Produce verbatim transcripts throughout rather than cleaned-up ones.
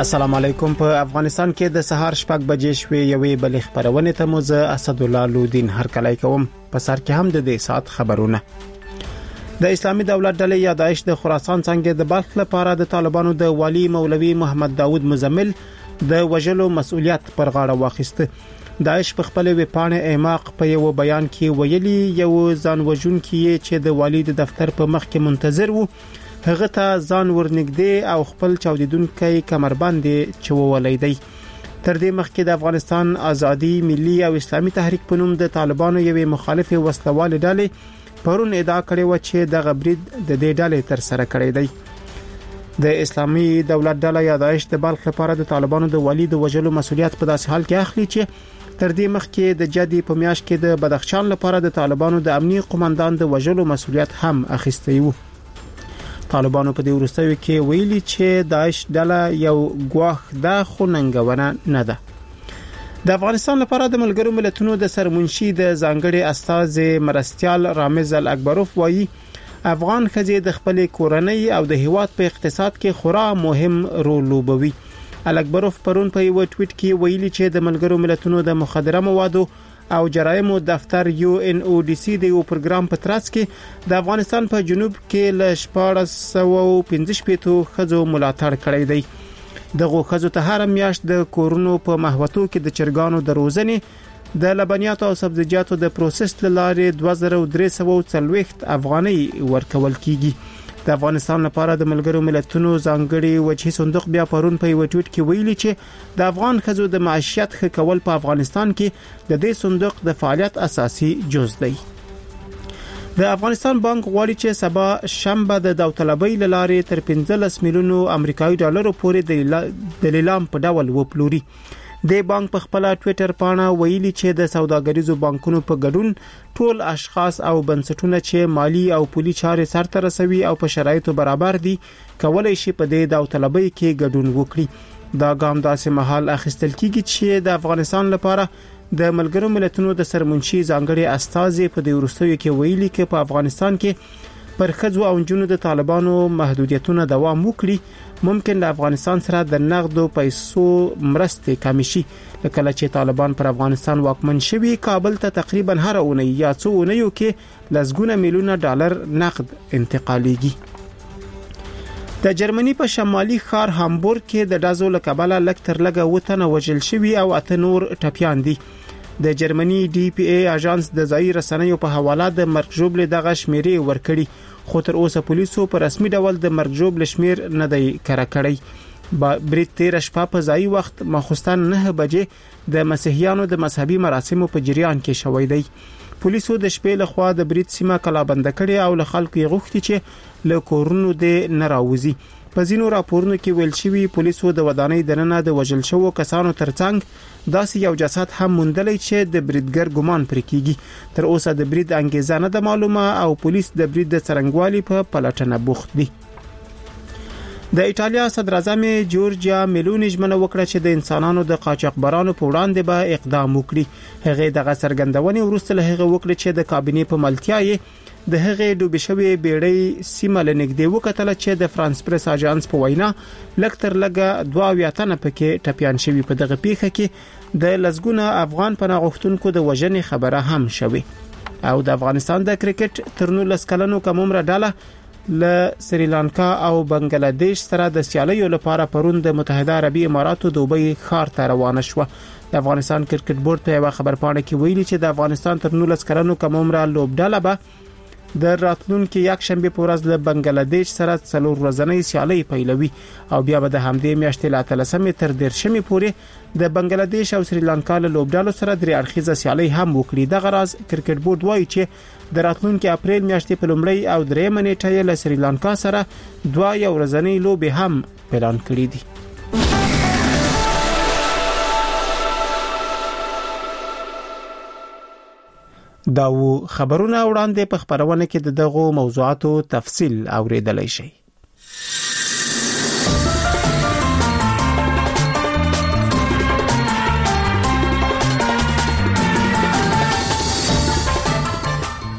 السلام علیکم. په افغانستان کې د سهار شپږ بجې شوې یوې بلې خبرونه ته مو زه اسد الله لودین هرکلی کوم. په سر کې هم د دې سات خبرونه. د اسلامي دولت ډلې یا داعش د خراسان څنګه د بلخ لپاره د طالبانو د والی مولوي محمد داوود مزمل د وجلو مسؤلیت پر غاړه واخیسته. داعش په خپل ویبپاڼه ایماق په یو بیان کې ویلي یو ځان وژونکي چې د والی د دفتر په مخ کې منتظر وو هغه ته ځان ورنږدې او خپل چاودیدونکي کمربند چوولای دی. تر دې مخکې د افغانستان ازادي ملي او اسلامي تحریک په نوم د طالبانو یوې مخالفه وسلوال ډلې پرون ادعا کړې و چې د غبرید د دې ډلې تر سره کړې دی. د اسلامي دولت ډله یا داعش د بلخ لپاره د طالبانو د والی د وجلو مسؤلیت په داسې حال کې اخلي چې تر دې مخکې د جدي په میاشت کې د بدخشان لپاره د طالبانو د امنیتي قومندان د وجلو مسؤلیت هم اخیستی وو. طالبانو په دې ورستوي کې ویلي چې داعش ډله یو ګواښ ده خو ننګونه نه ده. د افغانستان لپاره د ملګرو ملتونو د سرمنشي د ځانګړي استاد مرستيال رامز الاکبروف وایي افغان ښځې د خپل کورنۍ او د هیواد په اقتصاد کې خورا مهم رول لوبوي. الاکبروف پرون په یو ټویټ کې ویلي چې د ملګرو ملتونو د مخدره موادو او جرایمو دفتر یو ان او ډي سي د یو پروګرام په ترڅ کې د افغانستان په جنوب کې ل شپږ سوه پنځه شپږ خزو ملاتړ کړی دی. دغه خزو ته هر میاشت د کورونو په محوطو کې د چرګانو د روزنې د لبنیاتو او سبزیجاتو د پروسس لارې دوه زره درې سوه څلوېښت افغانۍ ورکول کیږي. د افغانستان لپاره د ملګرو ملتونو ځانګړي وجهي صندوق بیا پرون په یو ټویټ کې ویلي چې د افغان خزو د معیشت ښه کول په افغانستان کې د دې صندوق د فعالیت اساسي جز دی. د افغانستان بانک غواړي چې سبا شنبه د داوطلبۍ لارې تر پنځلس میلیونو امریکایي ډالرو پورې د لیلام په ډول وپلوري. د بانک په خپل ټوئیټر پاڼه ویلي چې د سوداګریزو بانکونو په ګډون ټول اشخاص او بنسټونه چې مالی او پولي چارې سرته رسوي او په شرایطو برابر دي کولای شي په دې داوطلبۍ کې ګډون وکړي. دا ګام داسې مهال اخیستل کیږي چې د افغانستان لپاره د ملګرو ملتونو د سرمنشي ځانګړي استاد په دې ورستوي کې ویلي چې په افغانستان کې پر خځو او جنونو د طالبانو محدودیتونه دوام وکړي ممکن د افغانستان سره د نقدو پیسو مرستې کم شي. لکه چې طالبان پر افغانستان واکمن شوي کابل ته تقریبا هر اونۍ یا څو اونیو کې لسګونه میلیونه ډالر نقد انتقالیږي. د جرمني په شمالي ښار هامبورګ کې د ډازو لکبله لکتر لګه وتنه وژل شوي او اته نور ټپيان دي. د جرمني ډي پی ای اژانس د ځای رسنیو په حواله د مرګ ژوبل دغه شمیرې ورکړي خو تر اوسه پولیسو په رسمي ډول د مرګ ژوبل شمیر نه دی کړه کړی. برید تیر شپه په ځای وخت مخصوصن نه بجې د مسیحیانو د مذهبي مراسمو په جریان کې شوې دی. پولیسو د شپې له خوا د برید سیمه کلابند کړي او له خلکو یې غوښتي چې له کورونو د ناراوزي. په ځینو راپورونو کې ویل شوی پولیسو د ودانۍ دننه د وژل شوو کسانو ترڅنګ داسې یو جسد هم موندلی چې د بریدګر ګمان پرې کیږي. تر اوسه د برید انګیزه نه ده معلومه او پولیس د برید د څرنګوالي په پلټنه بوخت دي. د ایتالیا صدر اعظم جورجیا میلونی ژمنه وکړه چې د انسانانو د قاچاقبرانو په وړاندې به اقدام وکړي. هغه دغه څرګندونې وروسته له هغه وکړه چې د کابینې په ملتیا یې د هغه ډوبې شوی بیړۍ سیمه لنګدې وکتل چې د فرانس پریس اژانس په وینا لکتر لګه دوه ویاتنه پکې ټپيان شوی. په دغه پیښه کې د لزګونه افغان پناهغښتونکو د وژنې خبره هم شوه. او د افغانستان د کرکټ ترنولس کلنو کومره ډاله ل سریلانکا او بنگلاديش سره د سیالیو لپاره پرون د متحده عربی اماراتو دوبۍ ښار ته روانه شوه. د افغانستان کرکټ بورډ په یو خبرپاڼه کې ویلي چې د افغانستان ترنولس کلنو کومره لوبډاله به د راتلونکو یک شنبه په ورځ له بنگلاديش سره څلور ورځنۍ سیالي پیلوي او بیا به د همدې میاشتې لا تلسمې تر دیرشمې پورې د بنگلاديش او سریلانکا له لوبډالو سره درې اړخیزه سیالي هم وکړي. د غراز کرکټ بورډ وایي چې د راتلونکو اپریل میاشتې په لومړۍ او درېمه نیټه له سریلانکا سره دوه یو ورځنۍ لوبې هم اعلان کړې دي. دا و خبرونه وړاندې په خبرونه کې د دغو موضوعاتو تفصیل اوریدلای شئ.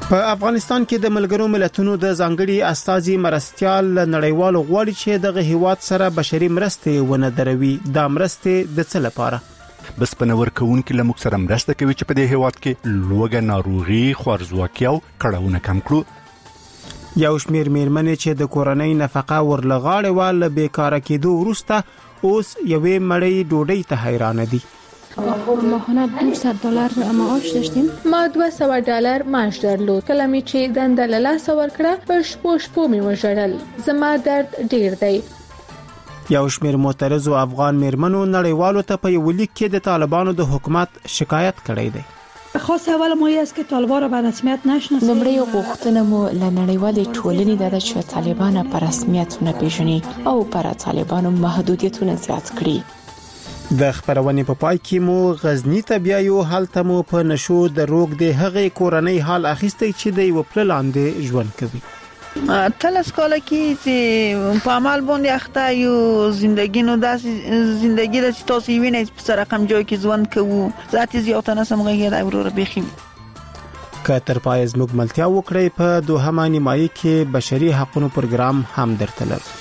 په افغانستان کې د ملګرو ملتونو د ځانګړي استازي مرستيال نړیوالو غواړي چې دغه هیواد سره بشري مرستې ونه دروي. دا مرستې د څه لپاره؟ بس پنور کون کې لمک سره مرسته کوي چې په دې هیواد کې لوګه ناروغي خوارزواکي او کړهونه کم کړو. یو شمیر میرمنې چې د کورنۍ نفقه ورلغاړې وال بیکاره کېدو وروسته اوس یوې مړۍ ډوډۍ ته حیران دي. ماهانه دویست دلار معاش داشتیم. ما دویست دلار معاش درلود. کله می چې دنده له لاسه ورکړه په شپو شپو می وژړل. زما درد ډیر دی. یو شمیر معترضو افغان میرمنو نړیوالو ته په یو لیک کې د طالبانو د حکومت شکایت کړی دی. خاص اول ما است که طالبان را به رسمیت نشناسیم. لومړی غوښتنه مو له نړیوالې ټولنې ده چې طالبان په رسمیت نه پیژني او پر طالبانو محدودیتونه زیات کړي. د خبرونې په پای کې مو غزنی ته بیا یو حالت مو په نشو د روغ د هغې کورنۍ حال اخیسته چې د یو پل لاندې ژوند کوي. تلس کاله کې چې په عمل باندې اخته یو زندگی نو داسې زندگی د تاسو وینئ په سره رقم جوړ کې ژوند کوو ذاتي زیاته نه سمغه د اورور بخیم. که تر پای زموږ ملتیا وکړي په دوهمه نیمایي کې بشري حقوقو پروګرام هم درته لرو.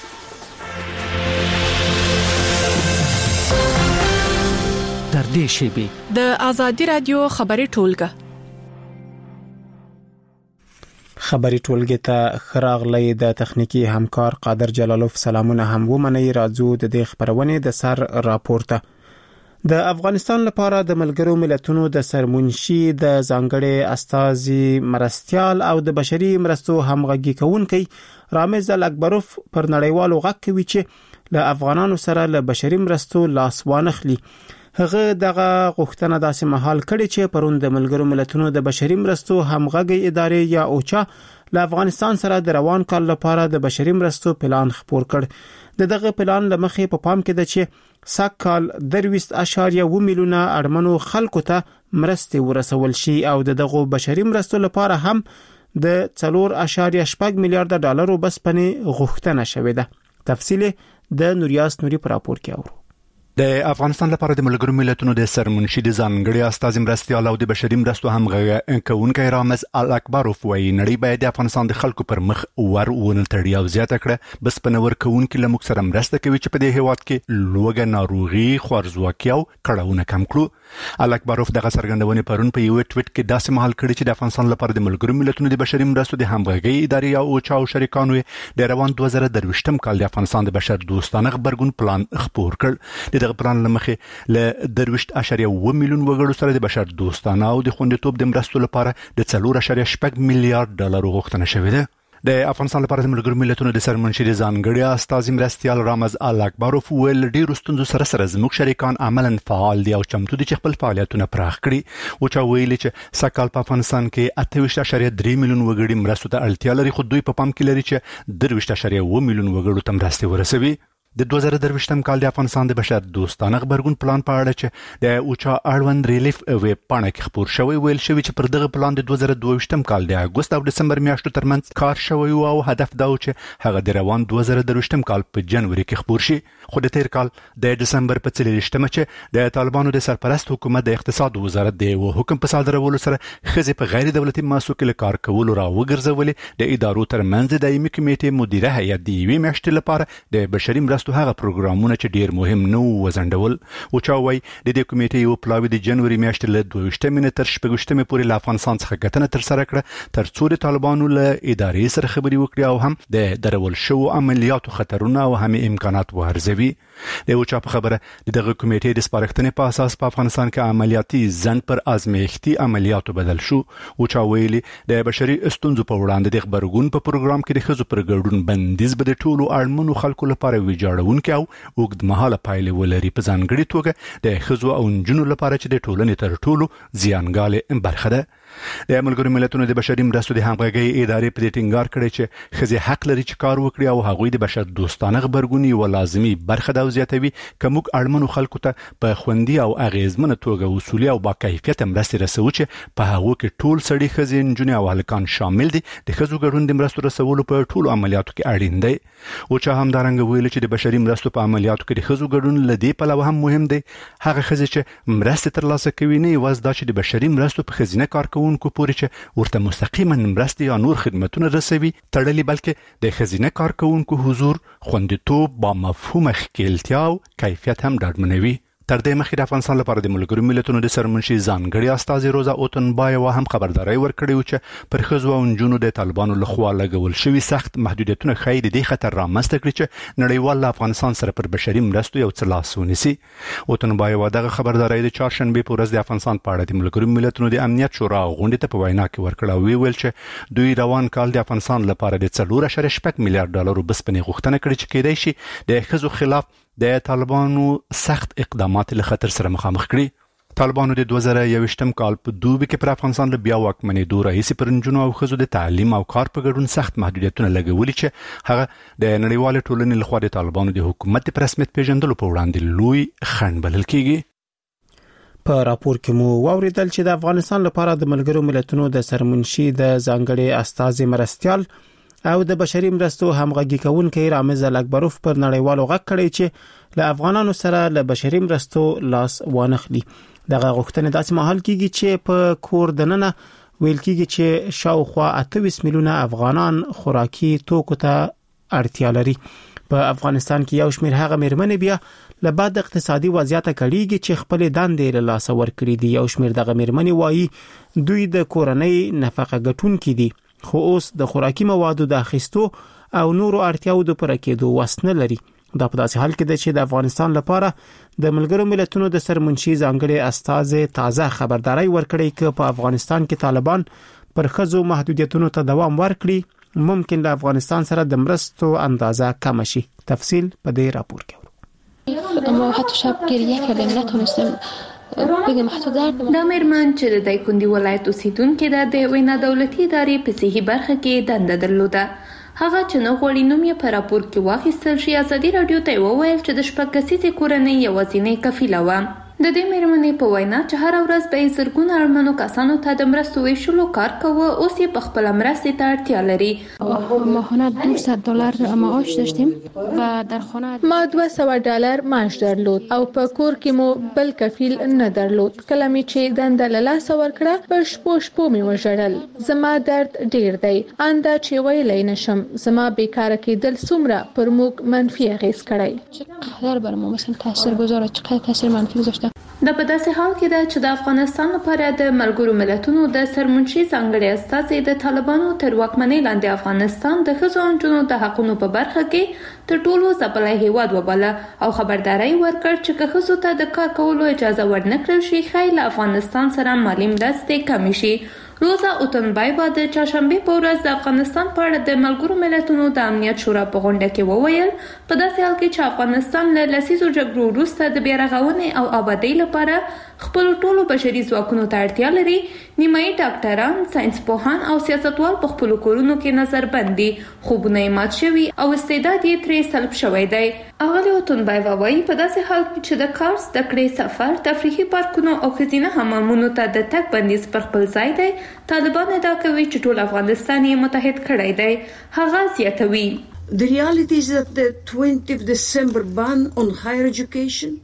تر دې شیبې د ازادي رادیو خبري ټولګه خبري ټولګه ته خراغلې د تخنیکی همکار قادر جلالوف سلامونه هم ومني. راځو د دې خبرونه د سر راپورته. د افغانستان لپاره د ملګرو ملتونو د سرمنشي د ځانګړي استازي مرستيال او د بشري مرستو همغږي کوونکي رامز الاکبروف پر نړیوالو غږ کوي چې له افغانانو سره له بشري مرستو لاس وانخلي. هغه دغه غوښتنه داسې مهال کړي چې پرون د ملګرو ملتونو د بشري مرستو همغږي ادارې یا اوچا له افغانستان سره د روان کال لپاره د بشري مرستو پلان خپور کړ. د دغه پلان لمخې په پام کې ده چې سکهال درويست اشاریه و میلیونه اړمنو خلکو ته مرستې ورسول شي او دغه بشري مرستو لپاره هم د څلور اشاریه شپږ میلیارډ ډالرو بسپنې غوښتنه شوې ده. تفصیل د نوریاس نوري پر راپور کې اورو. د افغانستان لپاره د ملګرو ملتونو د سرمنشي د ځانګړي استازي مرستيال او د بشري مرستو همغږي کوونکی رامز الاکبروف وايي نړۍ باید د افغانستان د خلکو پر مخ ور ونه تړي او زیاته کړه بس پنور کوونکی لمک سره مرسته کوي چې په دې هیواد کې لوګه ناروغي خوارزواکي او کړهونه کم کړو. الاکبروف دغه څرګندونه پرون په یو ټویټ کې داسې مهال کړی چې د افغانستان لپاره د ملګرو ملتونو د بشري مرستو د همغږي ادارې او اوچا او شریکانو د روان دوه زره درویشتم کال د افغانستان د بشر دوستانه خبرګون پلان خپور کړ. دغه پلان لمخې ل درویشت اشاریه و میلیون وګړو سره د بشر دوستانه او د خوندیتوب د مرستو لپاره د څلور اشاریه شپږ میلیارډ ډالر غوښتنه شوې ده. د افغانستان لپاره د ملګرو ملتونو د سرمنشي د ځانګړي استازي مرستيال رامز الاکبروف ول ډیر ستونزو سره سره زموږ شریکان عملاً فعال دي او چمتو دي چې خپل فعالیتونه پراخ کړي. او چا ویلي چې سکهال په افغانستان کې اته ویشت اشاریه درې میلیون وګړي مرستو ته اړتیا لري خو دوی په پام کې لري چې درویشت اشاریه و میلیون وګړو ته مرستې ورسوي. د دوه زره درویشتم کال د افغانستان د بشر دوستانه خبرګون پلان په اړه چې د اوچا اړوند ریلیف ویب پاڼه کې خپور شوی ویل شوی چې پر دغه پلان د دوه زره دوه ویشتم کال د اگست او دسمبر میاشتو ترمنځ کار شوی او هدف دا و چې هغه د روان دوه زره درویشتم کال په جنوري کې خپور شي. خو د تیر کال د دسمبر په څلوېښتمه چې د طالبانو د سرپرست حکومت د اقتصاد وزارت د یو حکم په صادرولو سره خزې په غیر دولتي مؤسسو کې کار کول را وګرځولې. د ادارو ترمنځ د دایمي کمیټې مدیره هیئت د یوې میاشتې لپاره د بشري مرستو هغه پروګرام چې ډیر مهم نو وزندول. او چا وای د دې کمیټې یو پلاوی د جنوري میاشتې له دوه ویشتمې تر شپږ پورې له افغانستان څخه غټنه تر سره کړه تر څو د طالبانو له ادارې سره خبري وکړي او هم د درول شو عملیاتو خطرونه او هم امکانات وارزوي. د او چا په خبره دغه کمیټې د سپارښتنې په اساس په افغانستان کې عملیاتي ځند پر ازمایښتي عملیاتو بدل شو. او چا ویلي د بشري ستونزو په وړاندې د خبرګون په پروګرام کې د خزو پر ګډون بندیز به د ټولو اړمنو خلکو لپاره ویجاړونکي او اوږد مهاله پایلې ولري په ځانګړي توګه د خزو او نجونو لپاره چې د ټولنې تر ټولو زیانګالې برخه ده. د ملګرو ملتونو د بشري مرستو د همغږي ادارې په دې ټینګار کړی چې خزې حق لري چې کار وکړي او هغوی د بشر دوستانه خبرګونی او لازمي برخه د زیاتوي کوم اړمنو خلکو ته په خوندي او اغیزمنه توګه اصولي او با کیفیت مرستې رسوي چې په هغه کې ټول سړي خزې نجونې او هلکان شامل دي. د خزو ګډون د مرستو رسولو په ټولو عملیاتو کې اړین دی. او چې همدارنګه ویل چې د بشري مرستو په عملیاتو کې د ښځو ګډون له دې پلوه هم مهم دی. هغه ښځې چې مرستې ترلاسه کوي نه یوازې دا چې د بشري مرستو په ښځینه کارکوونکو پورې چې ورته مستقیما مرستې یا نور خدمتونه رسوي تړلي، بلکې د ښځینه کارکوونکو حضور، خوندیتوب، با مفهومه ښکیلتیا او کیفیت هم ډاډمنوي. تر دې مخکې د افغانستان لپاره د ملګرو ملتونو د سرمنشي ځانګړي استازي روزا اوتنبایوا هم خبرداري ورکړې و چې پر ښځو او نجونو د طالبانو لخوا لګول شوي سخت محدودیتونه ښایي د دې خطر رامنځته کړي چې نړیوال له افغانستان سره پر بشري مرستو یو څه لاس ونیسي. اوتنبایوا دغه خبرداري د چهارشنبې په ورځ د افغانستان په اړه د ملګرو ملتونو د امنیت شورا غونډې ته په وینا کې ورکړه او ویل چې دوی روان کال د افغانستان لپاره د څلور اعشاریه شپږ میلیارډ ډالرو بسپنې غوښتنه کړې چې کېدای شي د ښځو خلاف د طالبانو سخت اقدامات له خطر سره مخامخ کړي. طالبانو د دوه زره یوویشتم کال په دوبي کې پر افغانستان له بیا واکمنېدو راهیسې پر نجونو او ښځو د تعلیم او کار په ګډون سخت محدودیتونه لګولي چې هغه د نړیوالې ټولنې لخوا د طالبانو د حکومت په رسمیت پیژندلو په وړاندې لوی خنډ بلل کېږي. په راپور کې مو واوریدل چې د افغانستان لپاره د ملګرو ملتونو د سرمنشي د ځانګړي استازي مرستيال او د بشري مرستو همغږي کوونکي رامز الاکبروف پر نړیوالو غږ کړی چې له افغانانو سره له بشري مرستو لاس وانخلي. دغه غوښتنه داسې مهال کېږي چې په کور دننه ویل کېږي چې شاوخوا اته ویشت میلیونه افغانان خوراکي توکو ته اړتیا لري. په افغانستان کې یو شمېر هغه مېرمنې بیا له بعد اقتصادي وضعیت کړيږي چې خپل دندې له لاس ورکړي دي. یو شمېر دغه مېرمنې وایي دوی د کورنۍ نفقه ګټونکي دي، خو اوس د خوراکي موادو د اخیستو او نورو اړتیاو د پوره کېدو وس نه لري. دا په داسې حال کې ده چې د افغانستان لپاره د ملګرو ملتونو د سرمنشي ځانګړي استازي تازه خبرداري ورکړي چې په افغانستان کې طالبان پر ښځو محدودیتونو ته دوام ورکړي ممکن د افغانستان سره د مرستو اندازه کم شي. تفصیل په دې راپور کې. اما حتی شب گریه کردیم نتونستیم بگم حتی درد دا مېرمن چې د دایکندي ولایت اوسیدونکې ده د یوې نادولتي ادارې په صحي برخه کې دنده درلوده. هغه چې نه غواړي نوم یې په راپور کې واخیستل شي ازادي راډیو ته وویل چې د شپږ کسیزې کورنۍ یوازینۍ کفیله وه. د دې مېرمنې په وینا چې هر ورځ به یې زرګونه اړمنو کسانو ته د مرستو ویشلو کار کوه، اوس یې په خپله مرستې ته اړتیا لري. ماهانه دویست دلار معاش داشتیم و در خانه ما دوه سوه ډالر معاش درلود او په کور کې مو بل کفیل نه درلود. کله مې چې دنده له لاسه ورکړه په شپو شپو مې وژړل. زما درد ډیر دی، انده چې ویلی نشم. زما بیکاره کېدل څومره پر موږ منفي اغیز کړی. چقدر بر ما مثلا تاثیرگذاره، چقدر تاثیر منفی گذاشته. دا په داسې حال کې ده چې د افغانستان لپاره د ملګرو ملتونو د سرمنشي ځانګړي استازي د طالبانو تر واکمنۍ لاندې افغانستان د ښځو او نجونو د حقونو په برخه کې تر ټولو ځپلی هیواد وباله او خبرداری ورکړ چې که ښځو ته د کار کولو اجازه ورنکړل شي ښایي له افغانستان سره مالي مرستې کمې شي. روزا اوتنبایوا د چهارشنبې په ورځ د افغانستان په اړه د ملګرو ملتونو د امنیت شورا په غونډه کې وویل په داسې حال کې چې افغانستان له لسیزو جګړو وروسته د بیا رغونې او آبادۍ لپاره خپل ټولو بشري ځواکونو ته اړتیا لري، نیمایي ډاکټران، ساینسپوهان او سیاستوال په خپلو کورونو کې نظربند دي، خوبونه یې مات شوي او استعداد یې ترې سلب شوی دی. اغلې اوتنبایوا وایي په داسې حال کې چې د کار، زده کړې، سفر، تفریحي پارکونو او ښځینه حمامونو ته د تګ بندیز پر خپل ځای دی، طالبان ادعا کوي چې ټول افغانستان یې متحد کړی دی. هغه زیاتوي The reality is that the twentieth of December ban on higher education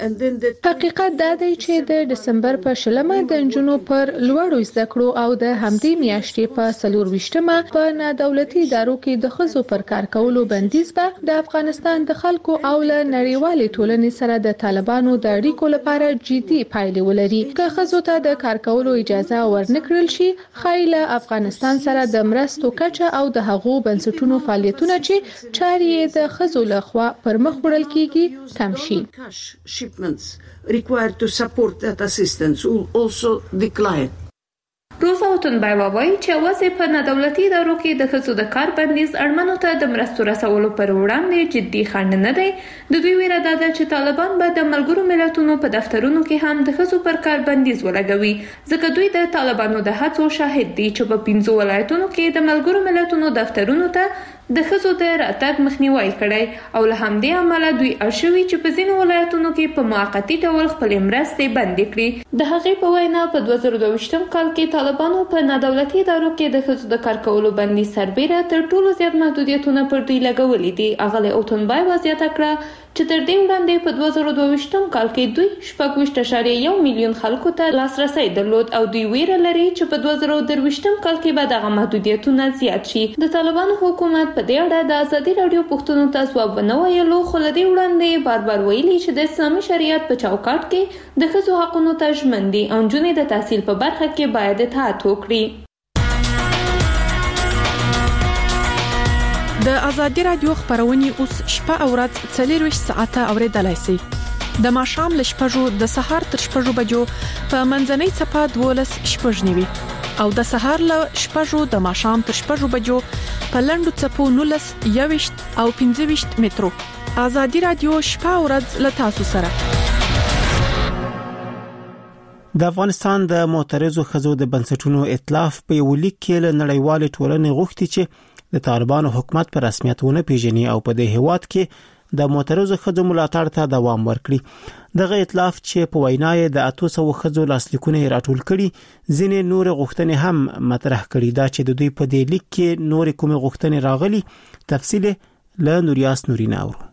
حقیقت دا دی چې د دسمبر په شلمه د نجونو پر لوړو زده کړو او د همدې میاشتې په څلور ویشتمه په نادولتي ادارو کې د ښځو پر کار کولو بندیز به د افغانستان د خلکو او له نړیوالې ټولنې سره د طالبانو د اړیکو لپاره جدي پایلې ولري. که ښځو ته د کار کولو اجازه ورنکړل شي ښایي له افغانستان سره د مرستو کچه او د هغو بنسټونو فعالیتونه چې چارې یې د ښځو لخوا پر مخ وړل کیږي کم شي. shipments required to support that assistance will also decline. روزا اوتنبایوا وایي چې یوازې په نادولتي ادارو کې د ښځو د کار بندیز اړمنو ته د مرستو رسولو پر وړاندې جدي خنډ نه دی. د دوی ویره دا ده چې طالبان به د ملګرو ملتونو په دفترونو کې هم د ښځو پر کار بندیز ولګوي، ځکه دوی د طالبانو د هڅو شاهد دي چې په پنځو ولایتونو کې د ملګرو ملتونو دفترونو ته د ښځو د راتګ مخنیوي کړی او له همدې امله دوی اړ شوي چې په ځینو ولایتونو کې په موقتي ډول خپلې مرستې بندې کړي. د هغې په وینا په دوه زره دوه کال کې طالبانو په نادولتي ادارو کې د ښځو د کار کولو بندي سربیره تر ټولو زیات محدودیتونه پر دوی لګولي دي. اغلی اوتنبای وضعیت کړه چې تر دې وړاندې په دوه زره دوه کال کې دوی شپږ ویشت اعشاریه یو میلیون خلکو ته لاسرسی درلود او دوی ویره لري چې په دوه زره درویشتم کال کې به دغه محدودیتونه زیات شي. د طالبانو حکومت په دې اړه د ازادي راډیو پوښتنو ته ځواب ونه ویلو، خو له دې وړاندې بار بار ویلي چې د اسلامي شریعت په چوکاټ کې د ښځو حقونو ته ژمن دي او نجونې د تحصیل په برخه کې باید اطاعت وکړي. د ازادي راډیو خبرونه اوس شپه او ورځ څلور ساعته اوریدلای شئ. د ماښام ل شپږو د سهار تر شپږو بجو په منځنۍ صفه دولس شپږ نیوي او د سهار ل شپږو د ماښام تر شپږو بجو په لندو صفو نولس یويشت او پنځه ویشت مترو. ازادي راډیو شپه او ورځ ل تاسو سره. د افغانستان د معترضو ښځو د بنسټونو ائتلاف په یو لیک کې له نړیوال ټولنې غوښتي چې د طالبانو حکومت پر رسمیت ونه پیژني او په دې هیواد کې د معترضو ښځو ملاتړ ته دوام ورکړي. دغه ائتلاف چې په وینا یې د اته سوه ښځو لاسلیکونه راټول کړي، ځینې نور غوښتنې هم مطرح کړي. دا چې د دوی په دې لیک کې نور کومه غوښتنې راغلي، تفصیل له نوریاس نورین اورو.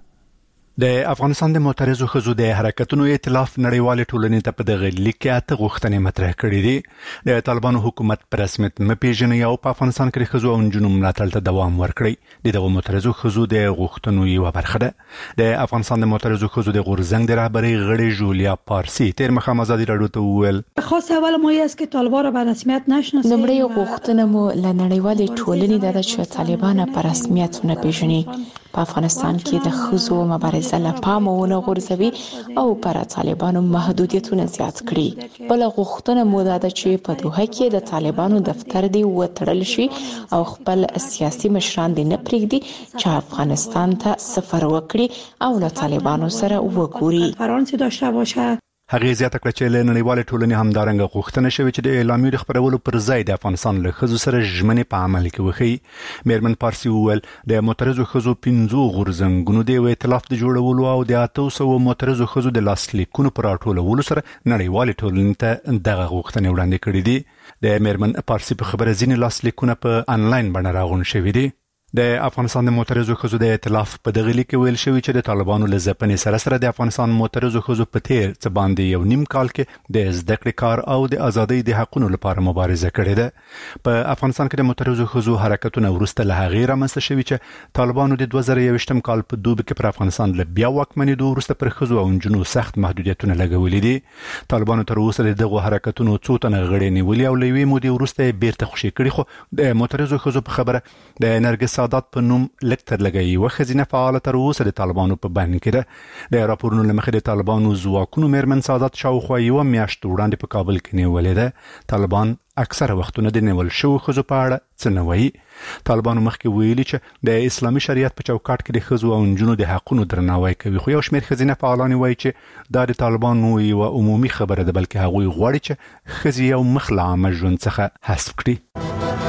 د افغانستان د معترضو ښځو د حرکتونو ائتلاف نړیوال ټولنې ته په دغه لیک کې اته غوښتنې مطرح کړې دي. د طالبانو حکومت پر رسمیت نه پیژني او په افغانستان کې ښځو او نجونو ملاتړ ته دوام ورکړي. دغه معترضو ښځو د غوښتنو یو برخه ده. د افغانستان د معترضو ښځو د غورزنګ د رهبری غړي جولیا پارسی تیر مخه ازادي راډیو ته وویل خاص اول مو است که طالبان را به رسمیت نشناسیم. لومړی غوښتنه مو له نړیوالې ټولنې ده چې طالبان په رسمیت نه پیژني. په افغانستان کې د ښځو مبارزه له پامه ونه غورځوي او پر طالبانو محدودیتونه زیات کړي. بل غوښتنه مو ده چې په دوحه کې د طالبانو دفتر دی وتړل شي او خپل سیاسي مشران دې نه پرېږدي چې افغانستان ته سفر وکړي او له طالبانو سره وګوري. فرانسه داشته باشه. هغه زیاته کړه چې له نړیوال ټولنې همدارنګه غوښتنه شوې چې د اعلامیې خبرولو پر ځای د افغانستان له ښځو سره ژمنې په عمل کې وکړي. میرمن پارسی وویل د معترضو ښځو پنځو غورځنګونو د ائتلاف د جوړولو او د اته سوه معترضو ښځو د لاسلیکونو پر راټولولو سره نړیوال ټولنې ته دغه غوښتنې وړاندې کړې دي. د میرمن پارسی په خبره ځینې لاسلیکونه په انلاین بڼه راغون شوي دي. د افغانستان د معترضو ښځو د ائتلاف په دغه لیک ویل شوی چې د طالبانو له ځپنې سره سره د افغانستان معترضو ښځو په تیر څه باندې یو نیم کال کې د زده کړې کار او د ازادۍ د حقونو لپاره مبارزه کړې ده. په افغانستان کې د معترضو ښځو حرکتونه وروسته له هغې رامنځته شوي چې طالبانو د دوه زره یوویشتم کال په دوبي کې پر افغانستان له بیا واکمنېدو وروسته پر ښځو او نجونو سخت محدودیتونه لګولي دي. طالبانو تر اوسه د دغو حرکتونو څو تنه غړي نیولي او له یوې مودې وروسته بیرته خوشي کړي، خو د معترضو ښځو په خبره د نرګس سادات په نوم لکتر لګي و خزینه فعال تر اوسه د طالبانو په بند کې ده. د راپورونو لمخې د طالبانو ځواکونو میرمن سادات شاوخوا یو میاشت وړاندې په کابل کې نیولې ده. طالبان اکثره وختونه د نیول شو ښځو په اړه څه نه وایي. طالبانو مخکې ویلي چې د اسلامي شریعت په چوکاټ کې د ښځو او نجونو د حقونو درناوی کوي، خو یو شمېر ښځینه فعالان وایي چې دا د طالبانو یو عمومي خبره ده، بلکې هغوی غواړي چې ښځې یو مخ له عامه ژوند څخه حذف کړي.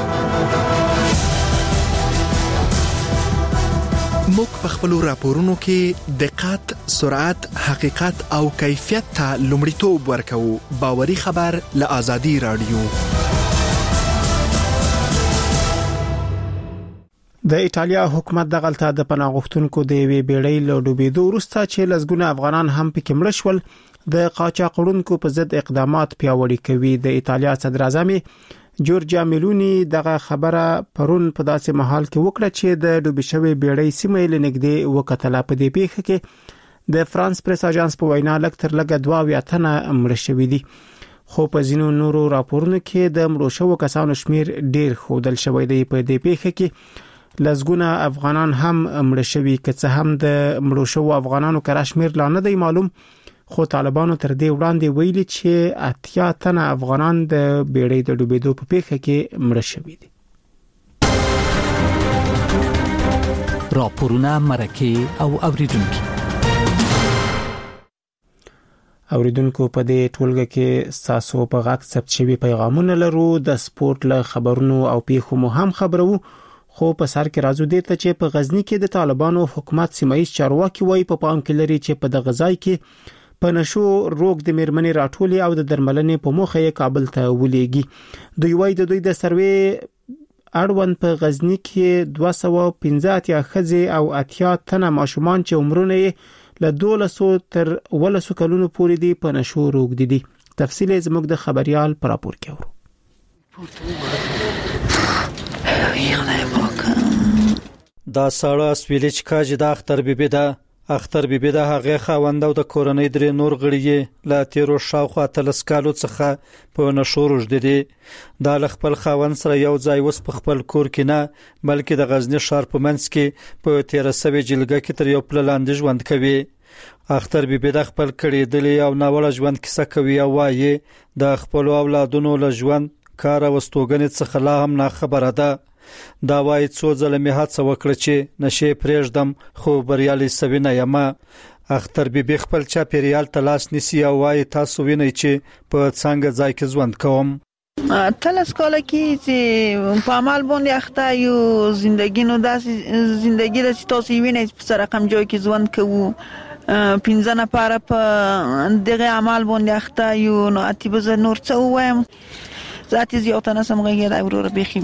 موږ په خپلو راپورونو کې دقت، سرعت، حقیقت او کیفیت ته لومړیتوب ورکوو. باوري خبر له ازادي راډیو. د ایټالیا حکومت د غلطه د پناه غوښتونکو د وی بیړۍ له ډوبېدو وروسته چې لسګونه افغانان هم پکې مړ شول، د قاچاقړونکو په ضد اقدامات پیاوړي کوي. د ایټالیا صدر اعظم جورجیا میلونی دغه خبره پرون په داسې محل کې وکړه چې د ډوبې شوی بیړۍ سیمه لنګدې وکټله. په دې پیښه کې د فرانس پریس اژانس په وینا لږ تر لږه دوه اویا تنه مړه شوي دي، خو په ځینو نورو راپورونو کې د مړو شوو کسانو شمیر ډیر ښودل شوی دی. په دې پیښه کې لسګونه افغانان هم مړه شوي، که څه هم د مړو شوو افغانانو کره شمیر لا نه دی معلوم، خو طالبانو تر دې وړاندې ویلي چې اتیا تنه افغانان د بیړۍ د ډوبېدو په پیښه کې مړه شوي دي. راپورونه مرکه او اوریدونکو اوریدونکو په دې ټولګه کې ساسو په غاک ثبت شوی پیغامونه لرو. د سپورت له خبرونو او پیښو مو هم خبرو، خو په سر کې راځو دي ته چې په غزنی کې د طالبانو حکومت سیمایي چارواکي وایي په پام کې لري چې په دغه ځای کې په نشو روغ د میرمنې راټولي او د درملنې په موخه یې کابل ته ولېږي. دوی وایي د دوی د سروې اړوند په غزنی کې دوه سوه پنځه اتیا ښځې او اتیا تنه ماشومان چې عمرونه یې له دولسو تر ولسو کلونو پورې دي په نشو روغ دي. تفصیل زموږ د خبريال پر راپور کې اورو. دا ساړه سویلچ کاج د اختر بیبي ده. اختر بیبي د هغه خاوند او د کورنۍ درې نور غړي لا تیرو شاوخوا تلسکالو څخه په نشو روږدي دي. دا ل خپل خاوند سره یو ځای وس په خپل کور کې نه بلکې د غزنی ښار په منځ کې په تیر سوي جلګه کې تر یو پل لاندې ژوند کوي. اختر بیبي د خپل کړي دلی او ناوړه ژوند کیسه کوي او وایي د خپل اولادونو له ژوند کار او استوګنې څخه لا هم نه خبره ده. دا وایي څو ځله مې هڅه وکړه چې نشي پرېږدم خو بریالي سوي نه یم. اختر بیبي خپل چاپیریال ته لاس نیسي او وایي تاسو وینئ چې په څنګه ځای کې ژوند کوم. تلس کاله کې چې په عمل باندې اخته یو زندگی نو داسې زندگی د تاسو وینئ په سره کم جای کې ژوند کوو. پنځه نفر په دغه عمل باندې اخته یو نو اتی بز نور څه وایم ذاتي زیاتنه سمغه د اورور بخي.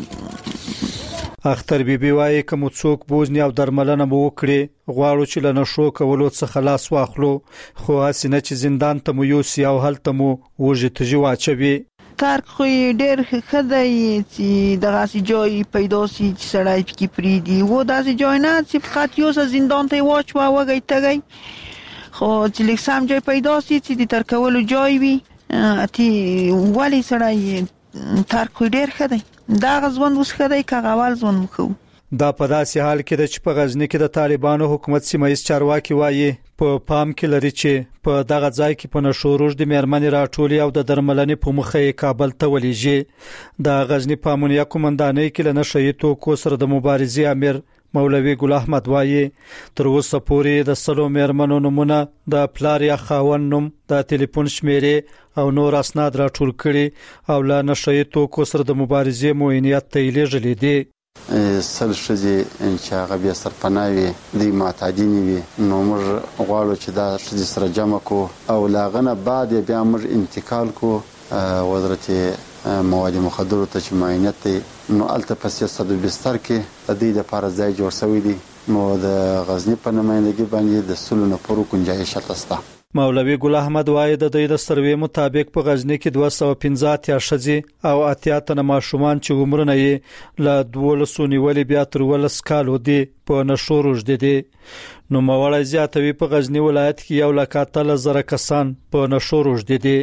اختر بیبي وایي کوم څوک بوزنی او درملنه مو وکړي غواړو چې له نشو کولو څخه لاس واخلو خو اسنه چې زندان ته مو یوسي او هلته مو وژې تجي واچوي. ترک خو ډېر خدای چې دغه سي جای پیدا سي چې سړی پکې پریدي و داسې جای نه چې فقط یو زندان ته واچ وا وګی تګي خو چې لیکسام جای پیدا سي چې د ترکولو جای وي اتی ولی سړی ترک خو ډېر خدای دا غزوند اوس خدای کاغوال ځوند وکړو. دا په داسې حال کې د چې په غزنی کې د طالبانو حکومت سیمایي چارواکي وایي په پام کې لري چې په دغه ځای کې په نشو روږدي میرمنې راټولي او د درملنې په مخه یې کابل ته ولېږي. د غزنی په امنیه قومندانۍ کې له نشئی توکو سره د مبارزې امیر مولوي ګل احمد وایي تر اوسه پورې د سلو میرمنو نمونه د پلار یا خاوند نوم د ټلیفون شمیرې او نور اسناد راټول کړي او له نشئی توکو سره د مبارزې موینیت ته لېږلي دي. سل شذې چې هغه بیا سرپناوي د معتادینی وي نو موږ غواړو چې دا شذې سره جمع کو او لاغنه بعد بیا موږ انتقال کو وزارت مواد مخدر ته چې معاینت نو الته په سیاست بستر کې د دې لپاره ځای جوړ شوی دی. نو د غزنی په نمائندګي باندې د سلو نفرو گنجائش شته. مولوي ګل احمد وایي د دوی د سروې مطابق په غزنی کې دوه سوه پنځه اتیا ښځې او اتیا تنه ماشومان چې عمرونه یې له دولسو نیولې بیا تر ولس کالو دي په نشو روږدي دي. نو موړی زیاتوي په غزنی ولایت کې یو لک اتلس زره کسان په نشو روږدي دي.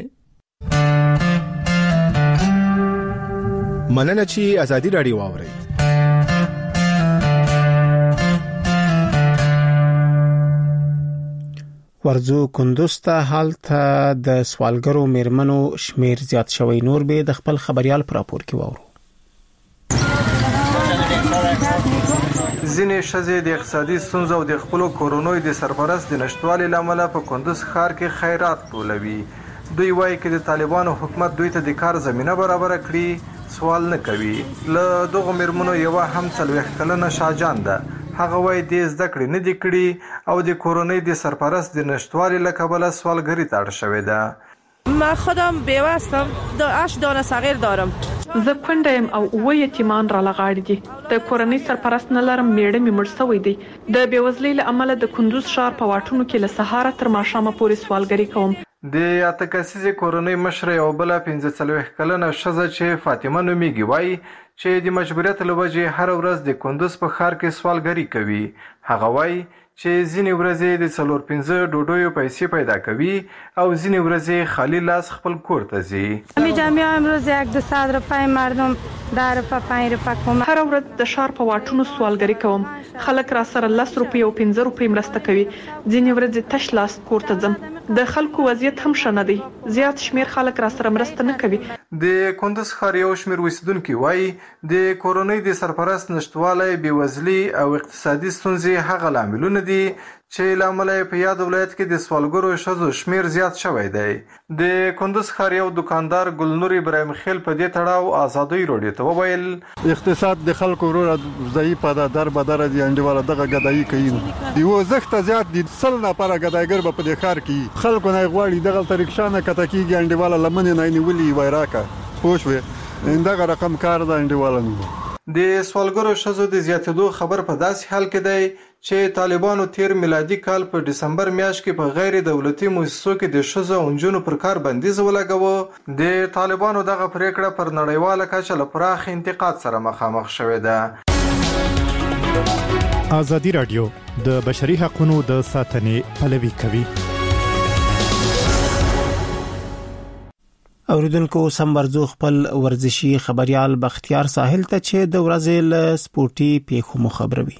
مننه چې ازادي رادیو واوري. ورزو کندوز ته حالت د سوالګرو میرمنو شمیر زیات شوی. نور به د خپل خبريال پر راپور کې وورو. ځینې ښځې د اقتصادي ستونزو او د خپل کورونوي د سرپرست د نشټوالي لامل په کندوز ښار کې خیرات ټولوي. دوی وایي چې د طالبانو حکومت دوی ته د کار زمينه برابر کړي سوال نه کوي. له دغه میرمنو یو هم څلوېښت کلنه شاجان ده. هغه وایي د زده کړې نه دي کړي او د کورونی د سرپرست د نشټوالي له کبله سوالګری ته اړ شوې ده. ما خودم بیوه هستم د اش دانه صغیر دارم. زه کونډه او اوه یتیمان را لغاړي دي. د کورنۍ سرپرست نه لرم میړه مې مړ شوی دی. د بیوزلۍ له امله د کندوز ښار په واټونو کې له سهار تر ماښامه پورې سوالګری کوم. د اته کسیزې کورنۍ مشره یو بل پنځه څلوېښت کلنه ښځه چې فاطمه نومیږي وایي چې د مجبوریت له وجې هر ورځ د کندوز په ښار کې سوالګری کوي. هغه وایي چې ځینې ورځې د څلور پنځه ډوډیو پیسې پیدا کوي او ځینې ورځې خالی لاس خپل کور ته ځي. همینجا میام امروز یک دو صد روپای مردم ده روپا پنج روپا کوم. هر ورځ د ښار په واټونو سوالګری کوم. خلک را سره لس روپۍ او پنځه روپۍ مرسته کوي. ځینې ورځې تش لاس کور ته ځم. د خلکو وضعیت هم ښه نه دی. زیات شمیر خلک را سره مرسته نه کوي. د کندوز ښار یو شمیر اوسیدونکي وایي د کورنۍ د سرپرست نشټوالی، بېوزلي او اقتصادي ستونزې هغه لاملونه دي چې لامل په یاد ولایت کې د سوالګرو ښځو شمیر زیات شوی دی. د کندوز ښار یو دکاندار ګلنور ابراهیم خیل په دې تړاو آزادۍ راډیو ته وویل اقتصاد د خلکو ورو ضعیف ده، در بدر دي انډیواله دغه غدایي کوي. یو زخت زیات دي سل نه پر غدایګر په دې ښار کې خلکو نه غواړي دغه طریقشانه کته کېږي انډیواله لمن نه نیولي وایراکه پوښوي اندغه رقم کار ده انډیواله نه. د سوالګرو ښځو د زیاتېدو خبر په داسې حال کې دی چې طالبانو تیر میلادي کال په ډسمبر میاشت کې په غیر دولتي مؤسسو کې د ښځو او نجونو پر کار بندیز ولګاوه. د طالبانو دغه پریکړه پر نړیواله کچه له پراخ انتقاد سره مخامخ شوې ده. ازادي رادیو د بشري حقوقو د ساتنې پلوي کوي. اوریدونکو سم ورزو خپل ورزشي خبريال بختیار ساحل ته چې د ورځې له سپورتي پیښو مو خبروي.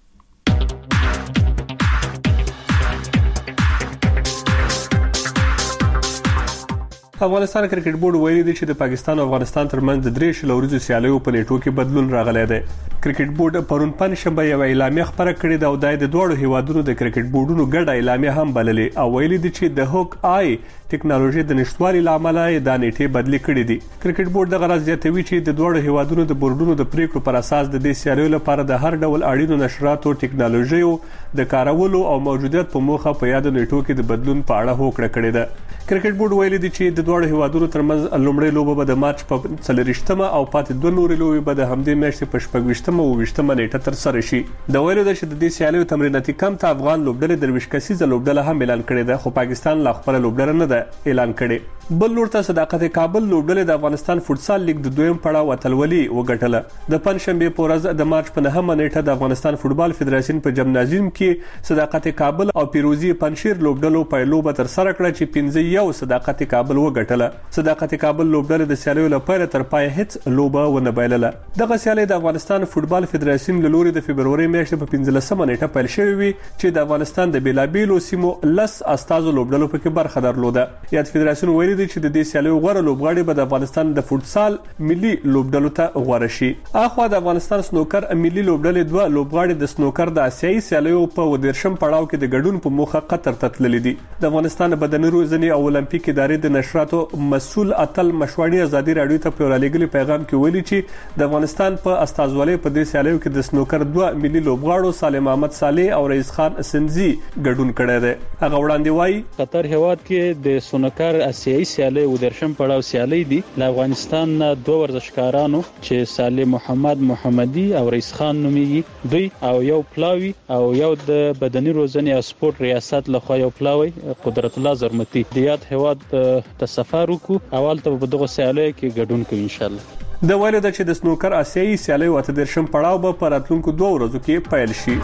افغانستان کرکټ بورډ ویلي دی چې د پاکستان او افغانستان ترمنځ د درې شل ورځې سیالیو په نیټو کې بدلون راغلی دی. کرکټ بورډ پرون پنځشنبه یو اعلامیه خبره کړې ده او د دوه هیوادونو د کرکټ بورډونو ګډه اعلامیه هم بللې او ویلي دی چې د هوک آی ټیکنالوژي د نشټوالي لامل د نیټې بدلی کړې دي. کرکټ بورډ دغه راز زیاتوي چې د دوه هیوادونو د بورډونو د پریکړو پر اساس د دې سیالیو لپاره د هر ډول اړینو نشراتو ټیکنالوژي د کارولو او موجودیت په موخه په یاد نیټو کې د بدلون په اړه هوکړه کړې ده. کرکټ بورډ ویلي دی چې د دوه هیوادونو ترمنځ لومړی لوبه به د مارچ په څلورشتمه او پاتې دوه نورې لوبې به د همدې میاشتې په شپږویشتمه او ویشتمه نیټه تر سره شي. د ویلو ده چې د دې سیالیو تمریناتي کمپ ته افغان لوبډلې درویش کسیزه لوبډله هم اعلان کړې ده خو پاکستان لا خپل لوبډله نه ده اعلان کړې. بل لور ته صداقت کابل لوبډلې د افغانستان فوتسال لیګ د دویم پړاو اتلولي وګټله. د پنځشنبه په ورځ د مارچ په نهمه نیټه د افغانستان فوتبال فدراسیون په جمنازیوم کې صداقت کابل او پیروزي پنځشیر لوبډلو په لوبه تر سره کړه چې پنځه یو صداقت کابل وګټله. صداقت کابل لوبډلې د سیالیو لپاره تر پای هیڅ لوبه ونه بایلله. دغه سیالي د افغانستان فوتبال فدراسیون له لوري د فبرवरी میاشتې په پنځلسمه نیټه پیل شوې وي چې د افغانستان د بیلابیلو سیمو لس استازو لوبډلو پکې برخه درلوده. یاد فدراسیون ویلي دی چې د دې سیالیو غوړه لوبغاړي به د افغانستان د فوتسال ملي لوبډلو ته غوړه شي. اخوا د افغانستان سنوکر ملي لوبډلې دوه لوبغاړي د سنوکر د آسیایي سیالیو په ودرشم پړاو کې د ګډون په موخه قطر ته تللي دي. د افغانستان بدني روزنې او اولمپیک ادارې د نشراتو مسؤل اتل مشوړی ازادي رادیو ته په لګلي پیغام کې ویلي چې د افغانستان په استازولۍ په دې سیالیو کې د سنوکر دوه ملي لوبغاړو سالم احمد صالح او رئیس خان سنځي ګډون کړی دی. هغه وړاندې وایي قطر هیواد کې د سنوکر آسیایي سیالي ودرشم پړاو سیالي دي. د افغانستان دوه ورزشکارانو چې سالم محمد محمدي او رئیس خان نوميږي دوی او یو پلاوی او یو د بدني روزنې او سپورت ریاست لخوا یو پلاوی قدرت الله زرمتي د یاد هیواد ته سفر وکړو اول ته په دغه سیالي کې ګډون کوي ان شاء الله. د ویلو د چې د سنوکر آسیایي سیالي او اتدرشم پړاو به په راتلونکو دوه ورځو کې پیل شي.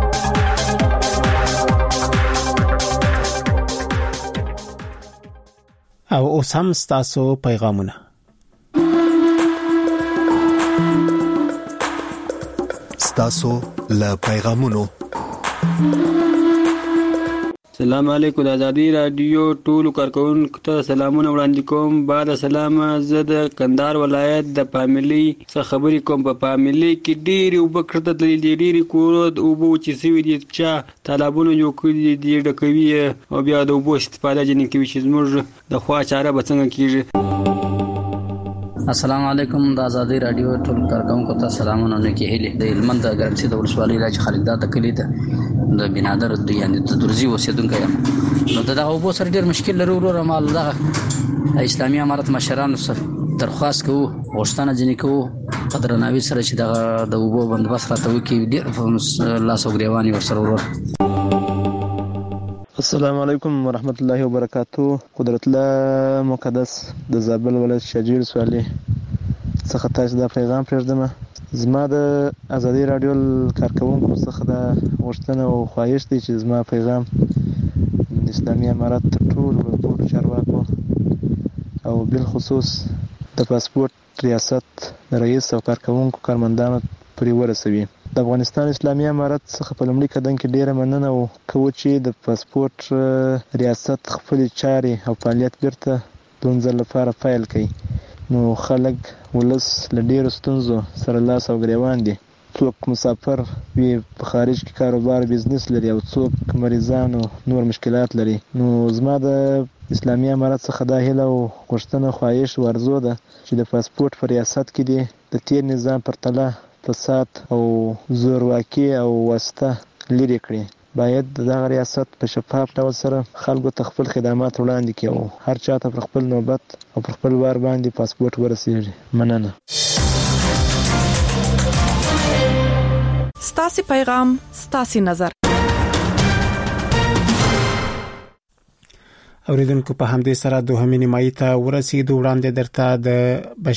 او اوس هم ستاسو پیغامونه. ستاسو له پیغامونو. السلام علیکم. د ازادي رادیو ټولو کارکونکو ته سلامونه وړاندې کوم. بعد سلام زه د کندهار ولایت د فاميلي څخه خبرې کوم. په فاميلي کې ډېری وبکړه د ډېری کورو د اوبو چې سوي دي چې طالبونو یو کوي دي ډکوي او بیا د اوبو استفاده جنې کوي چې زموږ د خوا چاره به څنګه کیږي. السلام علیکم. د ازادي رادیو ټول کارکونکو ته سلامونه نکي هلي. د هلمند د ګرمسي د ولسوالۍ راج خالد د کلی ده د بنادر د یعنی د درزي اوسیدونکو یم. نو دغه اوبو سره ډیر مشکل لري ورو مال دغه اسلامي امارت مشرانو سره درخواست کوو غوښتنه ځنې کوو په درناوي سره چې دغه د اوبو بندوبست راته وکړي. ډیر لاس او ګریوان یې ورسره ورور. السلام علیکم ورحمت الله وبرکاتو. قدرت الله مقدس د زابل ولایت شجیر سوالي څخه تاسو دا پیغام پرېږدم. زما د ازادي رادیو کارکونکو څخه دا غوښتنه او خواهش دی چې زما پیغام د اسلامي امارت ټول ټول چارواکو او بل خصوص د پاسپورت ریاست د رئیس او کارکونکو کارمندانو پورې ورسوي. د افغانستان اسلامي امارت څخه په لومړي قدم کې ډیره مننه کوو چې د پاسپورت ریاست خپل چارې او فعالیت بیرته د ځل لپاره فایل کړي. نو خلک ولس له ډیرو ستونزو سره لاس او ګریوان دي. څوک مسافر وي په خارج کې کاروبار بزنس لري او څوک مریضان او نور مشکلات لري. نو زما د اسلامي امارت څخه دا هیله او غوښتنه خواهش ورزو ده چې د پاسپورت په ریاست کې دي د تیر نظام پرتله فساد او زورواکي او واسطه لري کړي. باید دغه ریاست په شفاف ډول سره خلکو ته خپل خدمات وړاندې کړي او هر چا ته پر خپل نوبت او پر خپل وار باندې پاسپورت ورسیږي. مننه. ستاسو پیغام ستاسو نظر. اوریدونکو په همدې سره دوهمې نیمایي ته ورسېدو. وړاندې درته د